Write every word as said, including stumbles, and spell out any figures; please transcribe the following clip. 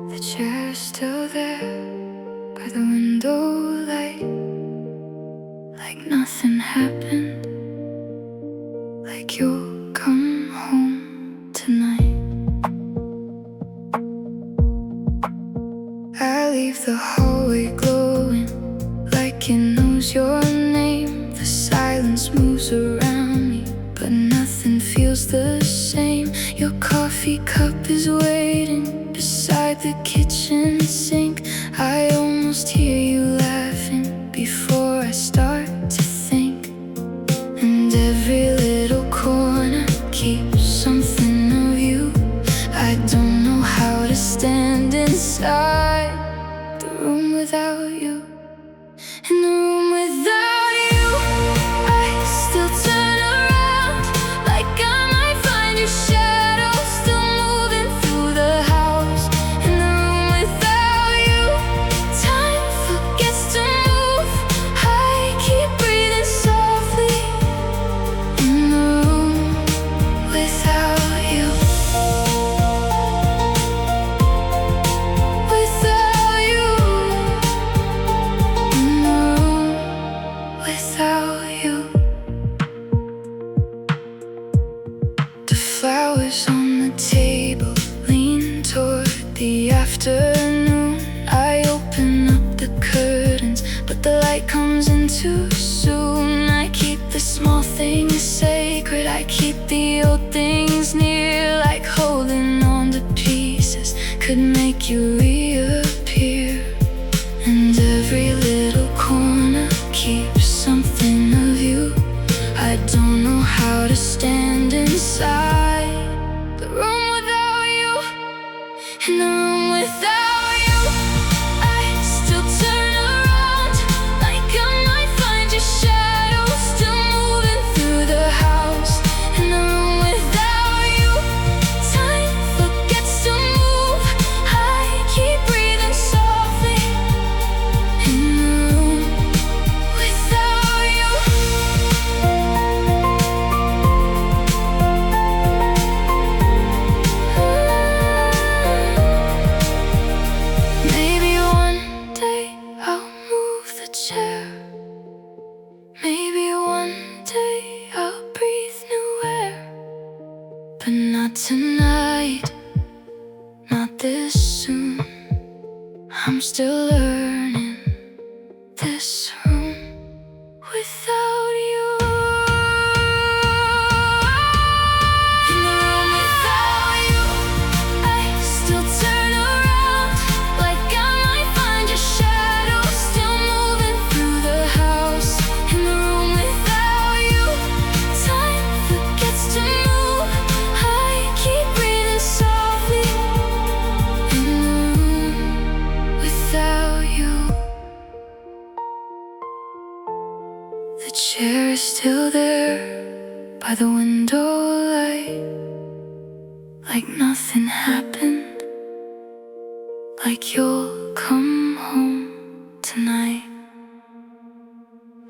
The chair's still there by the window light, like nothing happened, like you'll come home tonight. I leave the hallway glowing like it knows your name. The silence moves around me, but nothing feels the same. Your coffee cup is waiting beside the kitchen sink. I almost hear you laughing before I start to think. And every little corner keeps something of you. I don't know how to stand inside the room without you. In the room without you, I still turn around like I might find your shadow still moving through the house. In the room without you, time forgets to move. I keep breathing softly. In the room without you, without you. In the room without you. The flowers on the table lean toward the afternoon. I open up the curtains, but the light comes in too soon. I keep the small things sacred, I keep the old things near, like holding on to pieces could make you reappear. And every little corner keeps something of you. I don't know how to stand inside the room without you. In the room without you, I still turn around like I might find your shadow still moving through the house. In the room without you, time forgets to move. I keep breathing softly. In the room without you. Maybe one day I'll move the chair. Maybe one day I'll breathe new air. But not tonight, not this soon. I'm still learning this room without you. In the room without you, I still turn around like I might find your shadow still moving through the house. In the room without you, time forgets to move. I keep breathing softly. In the room without you. The chair is still there by the window light, like nothing happened, like you'll come